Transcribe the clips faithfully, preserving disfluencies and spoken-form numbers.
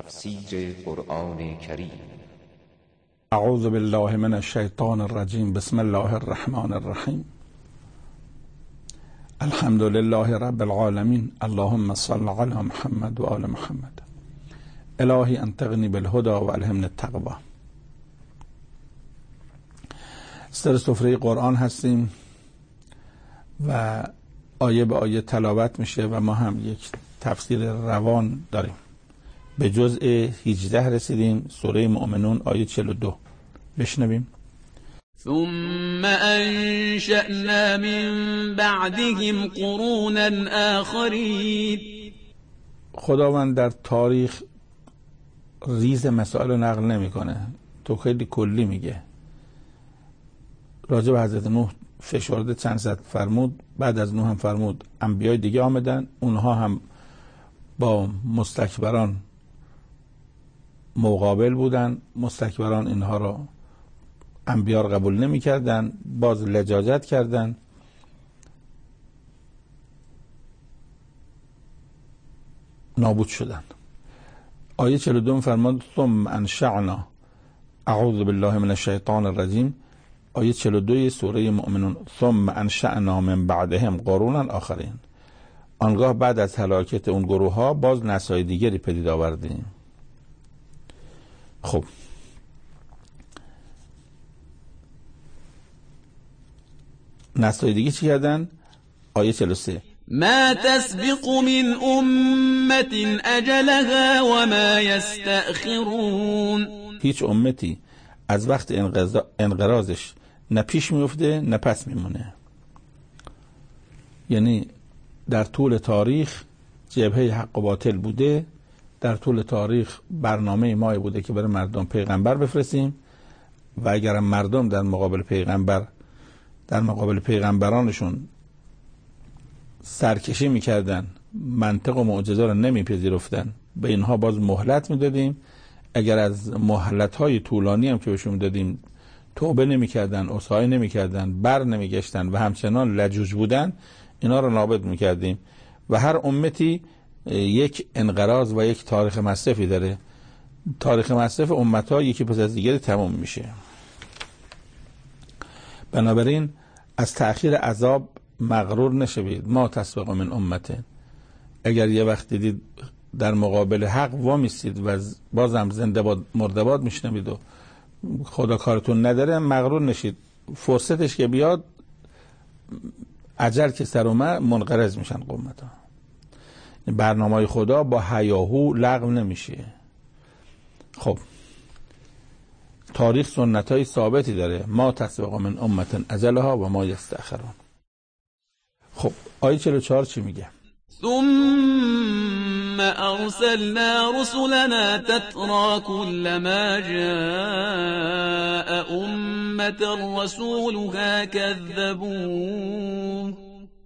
تفسیر قرآن کریم. اعوذ بالله من الشیطان الرجیم. بسم الله الرحمن الرحیم. الحمد لله رب العالمین. اللهم صل علی محمد و آل محمد. الهی انطقنی بالهدى و الهمنی التقوی. سر سفره قرآن هستیم و آیه به آیه تلاوت میشه و ما هم یک تفسیر روان داریم. به جزء هجده رسیدیم، سوره مؤمنون آیه چهل و دو. بشنویم. ثم انشأنا من بعدهم قرونا آخرین. خداوند در تاریخ ریز مسائل رو نقل نمیکنه، تو خیلی کلی میگه. راجع به حضرت نوح فشرده چند صد فرمود، بعد از نوح هم فرمود انبیای دیگه آمدن، اونها هم با مستکبران مقابل بودن، مستکبران اینها را انبیا را قبول نمی کردن، باز لجاجت کردن. نابود شدن. آیه چهل و دو فرمود ثم انشأنا. اعوذ بالله من الشیطان الرجیم. آیه چهل و دو سوره مؤمنون. ثم انشأنا من بعدهم قرونا آخرین. آنگاه بعد از هلاکت اون گروه ها باز نسای دیگری پدید آوردیم. خب نسای دیگه چی کردن؟ آیه چهل و سه. ما تسبق من امت اجلها وما یستأخرون. هیچ امتی از وقت انقراضش نه پیش میفته نه پس میمونه. یعنی در طول تاریخ جبهه حق و باطل بوده، در طول تاریخ برنامه ما بوده که برای مردم پیغمبر بفرستیم و اگر مردم در مقابل پیغمبر در مقابل پیغمبرانشون سرکشی میکردن، منطق و معجزه رو نمیپذیرفتن، به اینها باز مهلت میدادیم. اگر از مهلت‌های طولانی هم که بهشون دادیم توبه نمیکردن، عذرخواهی نمیکردن، بر نمیگشتن و همچنان لجوج بودن، اینا رو نابود میکردیم. و هر امتی یک انقراض و یک تاریخ مصرفی داره. تاریخ مصرف امت‌ها یکی پس از دیگری تمام میشه. بنابراین از تأخیر عذاب مغرور نشوید. ما تسبق من امته. اگر یه وقت دیدید در مقابل حق وامیستید و بازم زنده باد مرده باد میشنوید و خدا کارتون نداره، مغرور نشید. فرصتش که بیاد، اجل که سر اومد، منقرض میشن قومتا. برنامه خدا با هیاهو لغو نمیشه. خب تاریخ سنت های ثابتی داره. ما تسبق من امت اجلها و ما یستأخرون. خب آیه چهل و چهار چی میگه؟ ثم ارسلنا رسلنا تترى كلما جاء امة رسولها كذبوه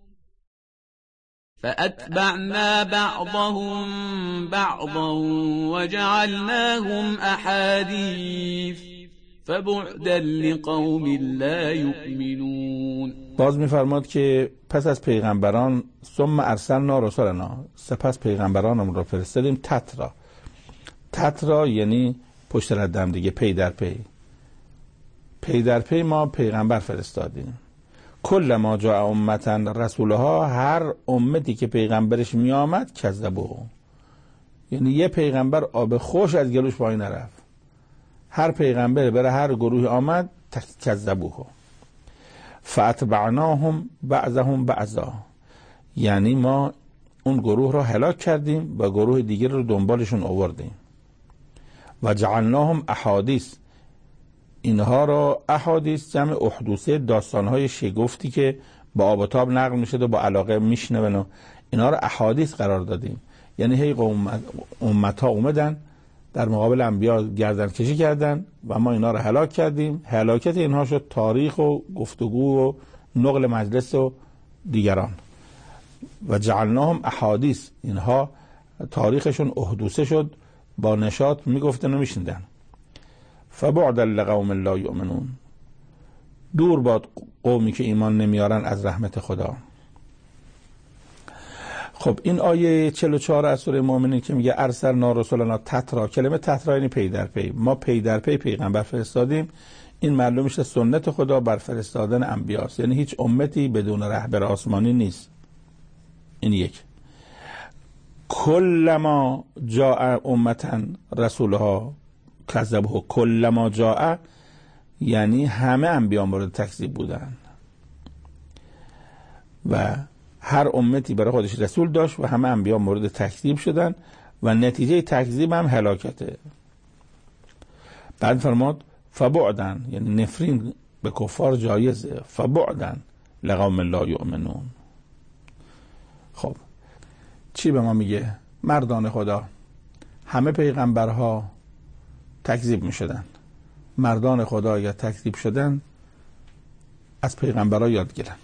فأتبعنا بعضهم بعضا وجعلناهم أحاديث فبعدا لقوم لا يؤمنون. باز می‌فرماد که پس از پیغمبران ثم ارسلنا رسلنا، سپس پیغمبرانم را فرستادیم تترا. تترا یعنی پشت ردم دیگه، پی در پی. پی در پی ما پیغمبر فرستادیم. کل ما جاء امتا رسولها، هر امتی که پیغمبرش می آمد کذبوه. یعنی یه پیغمبر آب خوش از گلوش پایین نرفت. هر پیغمبر برای هر گروه آمد کذبوه. فاتبعناهم بعضهم بعضا. یعنی ما اون گروه را هلاک کردیم و گروه دیگر رو دنبالشون آوردیم. و جعلناهم احادیث. اینها را احادیث جمع احدوثه، داستانهای شگفتی که با آب و تاب نقل میشد و با علاقه میشنون و اینا را احادیث قرار دادیم. یعنی هی امت ها اومدن در مقابل انبیا گردن کشی کردن و ما اینا را هلاک کردیم. هلاکت اینها شد تاریخ و گفتگو و نقل مجلس و دیگران. و جعلناهم احادیث، اینها تاریخشون احدوثه شد، با نشاط میگفتن و میشنیدن. فبعدا لقوم لا یؤمنون. دور باد قومی که ایمان نمیارن از رحمت خدا. خب این آیه چهل و چهار از سوره مؤمنین که میگه ارسلنا رسولنا تترا، کلمه تترا یعنی پی در پی، ما پی در پی پیغمبر فرستادیم. این معلوم میشه سنت خدا بر فرستادن انبیاست، یعنی هیچ امتی بدون رهبر آسمانی نیست. این یک. کلما جاء امتا رسولها کذبه، کلما جاء یعنی همه انبیا مورد تکذیب بودن و هر امتی برای خودش رسول داشت و همه انبیا مورد تکذیب شدن و نتیجه تکذیب هم هلاکته. بعد فرمود فبعدن، یعنی نفرین به کفار جایزه، فبعدن لقوم لا یؤمنون. خب چی به ما میگه؟ مردان خدا همه پیغمبرها تکذیب میشدن. مردان خدا اگر تکذیب شدن از پیغمبرها یاد گیرن.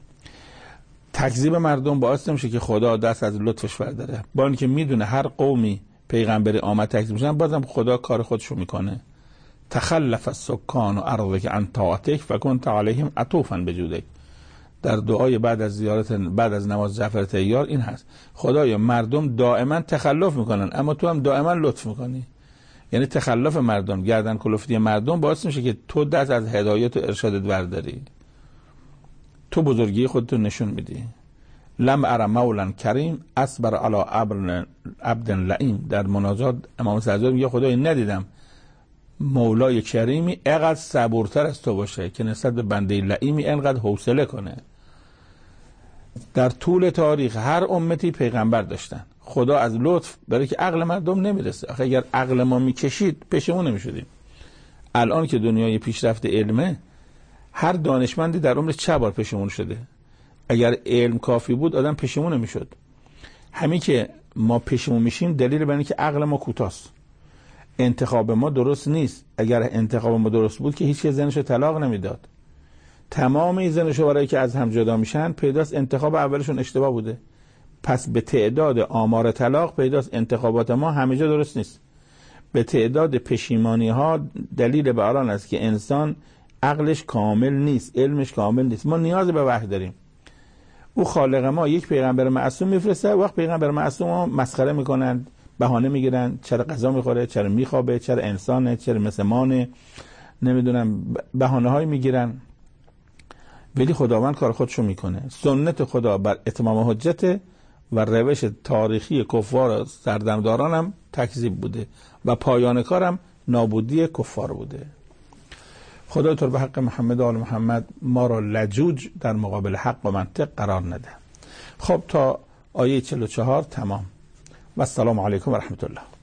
تکذیب مردم باعث نمیشه که خدا دست از لطفش برداره، با اینکه میدونه هر قومی پیغمبری آمد تکذیب میشن، بازم خدا کار خودشو میکنه. تخلف السکان و ارضک عن طاعتک فکنت علیهم عطوفا بجودک. در دعای بعد از زیارت بعد از نماز جعفر طیار این هست: خدایا مردم دائما تخلف میکنن اما تو هم دائما لطف میکنی. یعنی تخلف مردم، گردن کلفتی مردم باعث میشه که تو دست از هدایت و ارشادت برداری، تو بزرگی خودتو نشون میدی. لم ار مولا کریم اصبر علی عبد لئیم. در مناجات امام سجاد میگه خدای ندیدم مولای کریمی اینقدر صبورتر از تو باشه که نسبت به بنده لئیمی اینقدر حوصله کنه. در طول تاریخ هر امتی پیغمبر داشتن. خدا از لطف برای که عقل مردم نمیرسه. آخه اگر عقل ما میکشید پشیمون نمیشدیم. الان که دنیای پیشرفت علمه، هر دانشمندی در عمر چه بار پشیمون شده؟ اگر علم کافی بود آدم پشیمون نمیشد. همین که ما پشیمون میشیم دلیل بر اینه که عقل ما کوتاست. انتخاب ما درست نیست. اگر انتخاب ما درست بود که هیچ زنشو طلاق نمیداد. تمام این زنشو برای که از هم جدا میشن پیداست انتخاب اولشون اشتباه بوده. پس به تعداد آمار طلاق پیداست انتخابات ما همه جا درست نیست. به تعداد پشیمانی ها دلیل بر آن است که انسان عقلش کامل نیست، علمش کامل نیست. ما نیاز به وحی داریم. او خالق ما یک پیغمبر معصوم میفرسته، وقت پیغمبر معصوم ها مسخره میکنن، بهانه میگیرن، چرا غذا میخوره، چرا میخوابه، چرا انسانه، چرا مثل مانه، نمیدونم بهانه های میگیرن. ولی خداوند کار خودشو میکنه. سنت خدا بر اتمام حجت و روش تاریخی کفار سردمداران هم تکذیب بوده و پایان کارم نابودی کفار بوده. خدا تو به حق محمد و آل محمد ما را لجوج در مقابل حق و منطق قرار نده. خب تا آیه چهل و چهار تمام و السلام علیکم و رحمت الله.